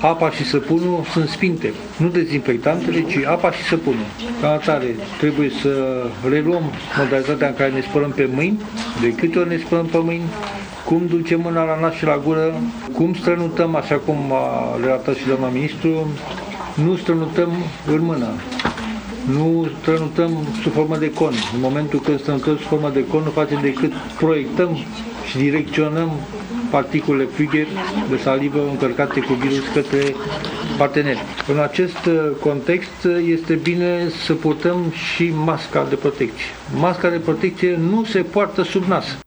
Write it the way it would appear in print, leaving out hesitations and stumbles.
apa și săpunul sunt sfinte, nu dezinfectantele, ci apa și săpunul. Ca atare, trebuie să reluăm modalitatea în care ne spălăm pe mâini, de câte ori ne spălăm pe mâini, cum ducem mâna la nas și la gură, cum strănutăm, așa cum a relatat și doamna ministru, nu strănutăm în mână. Nu strănutăm sub formă de con. În momentul când strănutăm sub formă de con, nu facem decât proiectăm și direcționăm particulele fluide de salivă încărcate cu virus către parteneri. În acest context este bine să purtăm și masca de protecție. Masca de protecție nu se poartă sub nas.